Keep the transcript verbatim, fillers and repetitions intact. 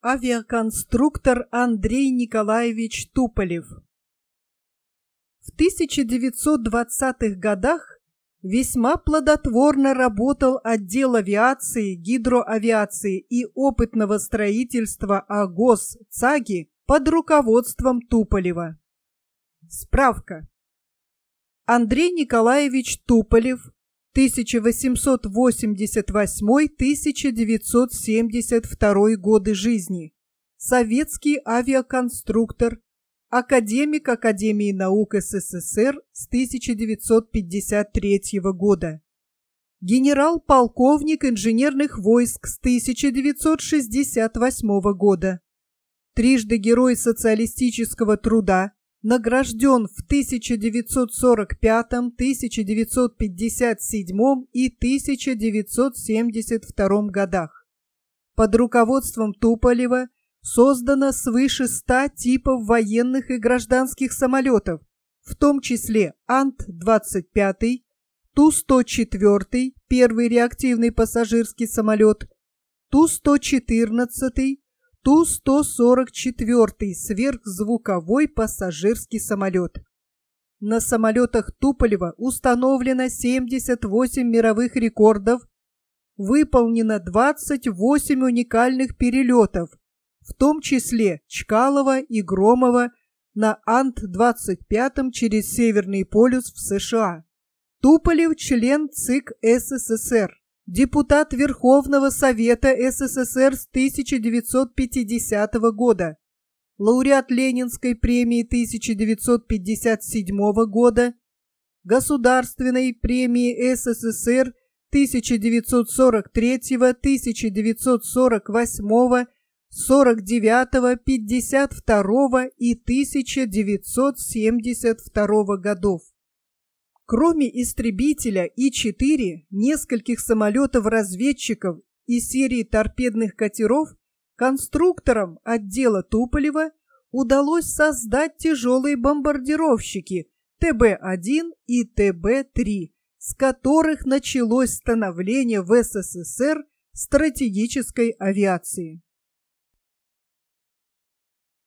Авиаконструктор Андрей Николаевич Туполев. В тысяча девятьсот двадцатых годах весьма плодотворно работал отдел авиации, гидроавиации и опытного строительства АГОС ЦАГИ под руководством Туполева. Справка. Андрей Николаевич Туполев, тысяча восемьсот восемьдесят восьмой — тысяча девятьсот семьдесят второй годы жизни, советский авиаконструктор, академик Академии наук СССР с тысяча девятьсот пятьдесят третьего года, генерал-полковник инженерных войск с тысяча девятьсот шестьдесят восьмого года, трижды Герой социалистического труда, награжден в тысяча девятьсот сорок пятом, тысяча девятьсот пятьдесят седьмом и тысяча девятьсот семьдесят втором годах. Под руководством Туполева создано свыше ста типов военных и гражданских самолетов, в том числе Ан двадцать пять, Ту сто четыре, первый реактивный пассажирский самолет, Ту сто четырнадцать, Ту сто сорок четыре сверхзвуковой пассажирский самолет. На самолетах Туполева установлено семьдесят восемь мировых рекордов, выполнено двадцать восемь уникальных перелетов, в том числе Чкалова и Громова на Ан двадцать пять через Северный полюс в США. Туполев – член ЦИК СССР. Депутат Верховного Совета СССР с тысяча девятьсот пятидесятого года, лауреат Ленинской премии тысяча девятьсот пятьдесят седьмого года, Государственной премии СССР тысяча девятьсот сорок третьего, тысяча девятьсот сорок восьмого, сорок девятого, пятьдесят второго и тысяча девятьсот семьдесят второго годов. Кроме истребителя И четыре, нескольких самолетов-разведчиков и серии торпедных катеров, конструкторам отдела Туполева удалось создать тяжелые бомбардировщики Тэ Бэ один и Тэ Бэ три, с которых началось становление в СССР стратегической авиации.